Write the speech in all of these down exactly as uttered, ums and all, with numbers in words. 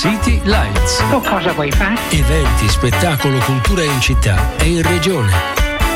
City Lights. O cosa vuoi fare? Eventi, spettacolo, cultura in città e in regione.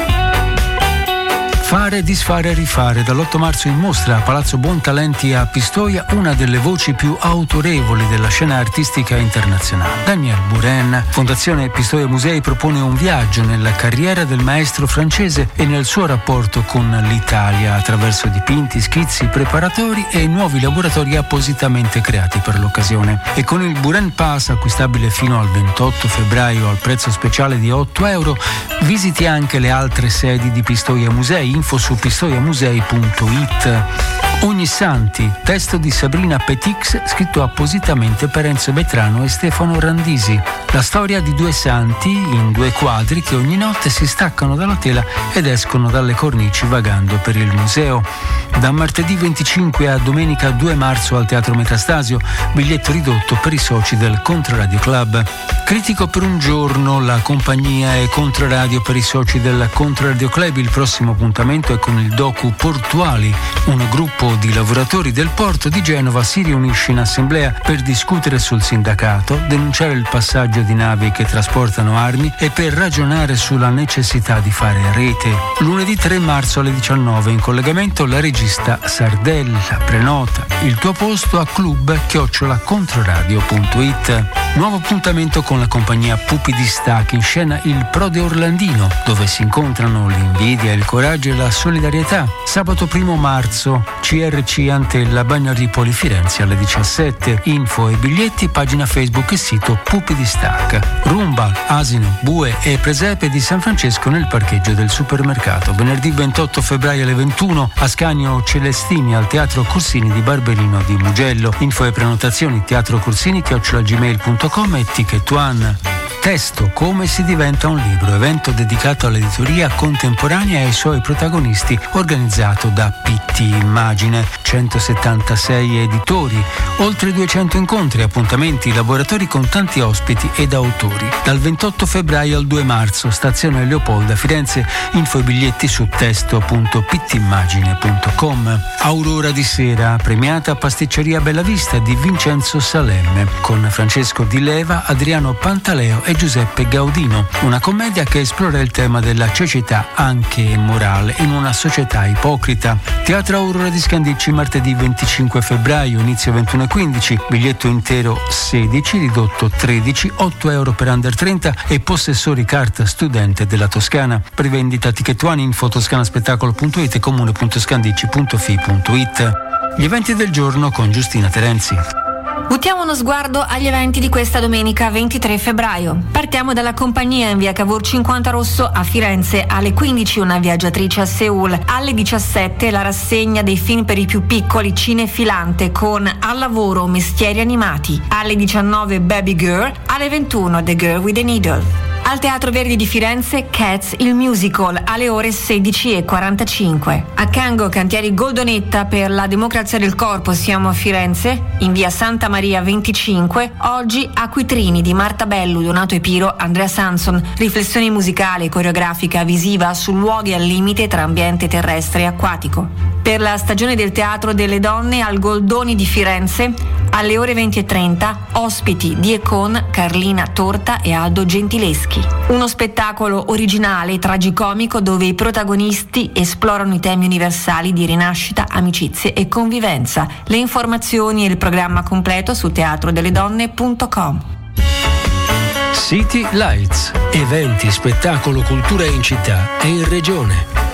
Fare, disfare, rifare. Dall'otto marzo in mostra a Palazzo Buontalenti a Pistoia una delle voci più autorevoli della scena artistica internazionale. Daniel Buren. Fondazione Pistoia Musei propone un viaggio nella carriera del maestro francese e nel suo rapporto con l'Italia attraverso dipinti, schizzi, preparatori e nuovi laboratori appositamente creati per l'occasione. E con il Buren Pass, acquistabile fino al ventotto febbraio al prezzo speciale di otto euro, visiti anche le altre sedi di Pistoia Musei. Info su pistoiamusei punto it. Ognissanti, testo di Sabrina Petix, scritto appositamente per Enzo Betrano e Stefano Randisi. La storia di due santi in due quadri che ogni notte si staccano dalla tela ed escono dalle cornici vagando per il museo. Da martedì venticinque a domenica due marzo al Teatro Metastasio, biglietto ridotto per i soci del Controradio Club. Critico per un giorno, la compagnia e Controradio per i soci del Controradio Club. Il prossimo appuntamento è con il docu Portuali, un gruppo di lavoratori del porto di Genova si riunisce in assemblea per discutere sul sindacato, denunciare il passaggio di navi che trasportano armi e per ragionare sulla necessità di fare rete. Lunedì tre marzo alle diciannove in collegamento la regista Sardella. Prenota il tuo posto a club chiocciola controradio punto it. Nuovo appuntamento con la compagnia Pupi di Stacchi, in scena il Prode Orlandino, dove si incontrano l'invidia, il coraggio e la solidarietà. Sabato primo marzo C R C Antella, Bagno Ripoli, Firenze alle diciassette. Info e biglietti, pagina Facebook e sito Pupi di Stacca. Rumba, asino, bue e presepe di San Francesco nel parcheggio del supermercato. Venerdì ventotto febbraio alle ventuno a Scagno Celestini al Teatro Corsini di Barberino di Mugello. Info e prenotazioni teatro corsini chiocciola gmail punto com e Ticket One. Testo, come si diventa un libro, evento dedicato all'editoria contemporanea e ai suoi protagonisti, organizzato da P T Immagine. centosettantasei editori, oltre duecento incontri, appuntamenti, laboratori con tanti ospiti ed autori. Dal ventotto febbraio al due marzo, stazione Leopolda, Firenze. Info e biglietti su testo punto pittimmagine punto com. Aurora di sera, premiata Pasticceria Bella Vista di Vincenzo Salemme, con Francesco Di Leva, Adriano Pantaleo e Giuseppe Gaudino. Una commedia che esplora il tema della cecità anche morale in una società ipocrita. Teatro Aurora di Scandicci, martedì venticinque febbraio, inizio ventuno e quindici, biglietto intero sedici, ridotto tredici, otto euro per under trenta e possessori carta studente della Toscana. Prevendita Ticket One, info toscanaspettacolo punto it e comune punto scandicci punto fi punto it. Gli eventi del giorno con Giustina Terenzi. Buttiamo uno sguardo agli eventi di questa domenica ventitré febbraio. Partiamo dalla compagnia in via Cavour cinquanta Rosso a Firenze. Alle quindici una viaggiatrice a Seul. Alle diciassette la rassegna dei film per i più piccoli Cinefilante con Al lavoro mestieri animati. Alle diciannove Baby Girl. Alle ventuno The Girl with the Needle. Al Teatro Verdi di Firenze, Cats il musical, alle ore sedici e quarantacinque. A Cango Cantieri Goldonetta per la democrazia del corpo, siamo a Firenze, in via Santa Maria venticinque. Oggi Acquitrini di Marta Bellu, Donato Epiro, Andrea Sanson. Riflessione musicale, coreografica, visiva su luoghi al limite tra ambiente terrestre e acquatico. Per la stagione del Teatro delle Donne al Goldoni di Firenze, alle ore venti e trenta, ospiti di Econ, Carlina Torta e Aldo Gentileschi. Uno spettacolo originale, tragicomico, dove i protagonisti esplorano i temi universali di rinascita, amicizie e convivenza. Le informazioni e il programma completo su teatro delle donne punto com. City Lights, eventi, spettacolo, cultura in città e in regione.